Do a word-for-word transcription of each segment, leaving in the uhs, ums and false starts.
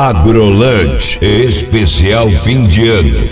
Agrolunch especial fim de ano.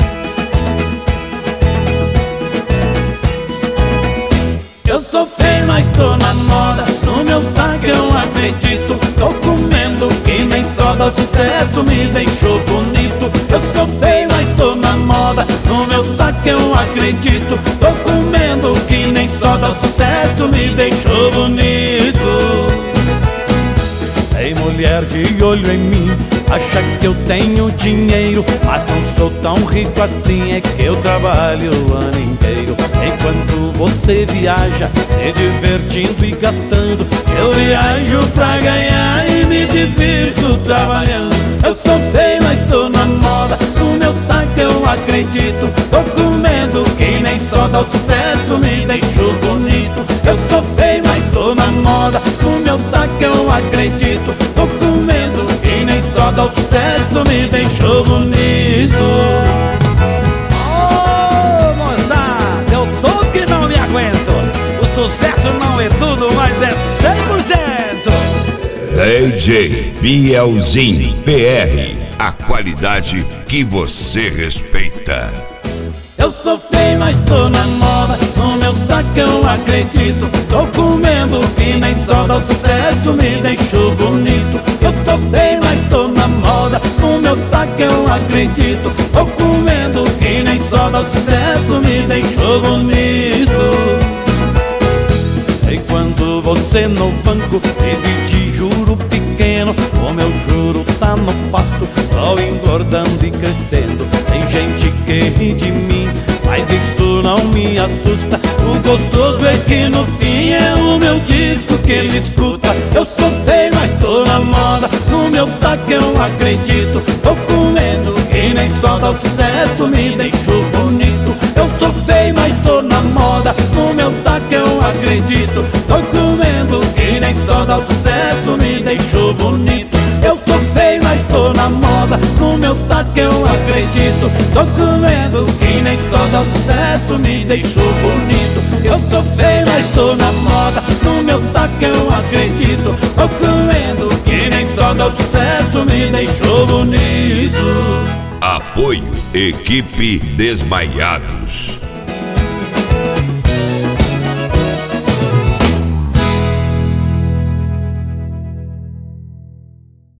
Eu sou feio, mas tô na moda. No meu taco eu acredito. Tô comendo que nem soda. O sucesso me deixou bonito. Eu sou feio, mas tô na moda. No meu taco eu acredito. Tô comendo que nem soda. O sucesso me deixou bonito. Tem mulher de olho em mim, acha que eu tenho dinheiro, mas não sou tão rico assim, é que eu trabalho o ano inteiro. Enquanto você viaja, se divertindo e gastando, eu viajo pra ganhar e me divirto trabalhando. Eu sou feio, mas tô na moda, no meu taco eu acredito. Tô comendo que nem soda, o sucesso me deixou bonito. Eu sou feio, mas tô na moda, no meu taco eu acredito. Tô comendo que nem soda, o sucesso me deixou bonito. Ô moçada, eu tô que não me aguento. O sucesso não é tudo, mas é cem por cento. D J Bielzinho P R, a qualidade que você respeita. Eu sou feio, mas tô na moda, no meu taco eu acredito. Tô comendo que nem soda, o sucesso me deixou bonito. Eu sou feio, mas tô na moda, no meu taco eu acredito. Tô comendo que nem soda, o sucesso me deixou bonito. Enquanto você no banco vive de juro pequeno, o meu juro tá no pasto, só engordando e crescendo. Tem gente que ri de mim, mas isto não me assusta. O gostoso é que no fim é o meu disco que ele escuta. Eu sou feio, mas tô na moda, no meu taco eu acredito. Tô comendo que nem soda, o sucesso me deixou bonito. Eu sou feio, mas tô na moda, no meu taco eu acredito. Tô comendo que nem soda, o sucesso me deixou bonito. Eu sou feio, mas tô na moda, no meu taco eu acredito. Tô comendo que nem soda, o sucesso me deixou bonito. Eu sou feio, mas tô na moda, no meu taco eu acredito. Tô comendo que nem soda, o sucesso me deixou bonito. Apoio Equipe Desmaiados.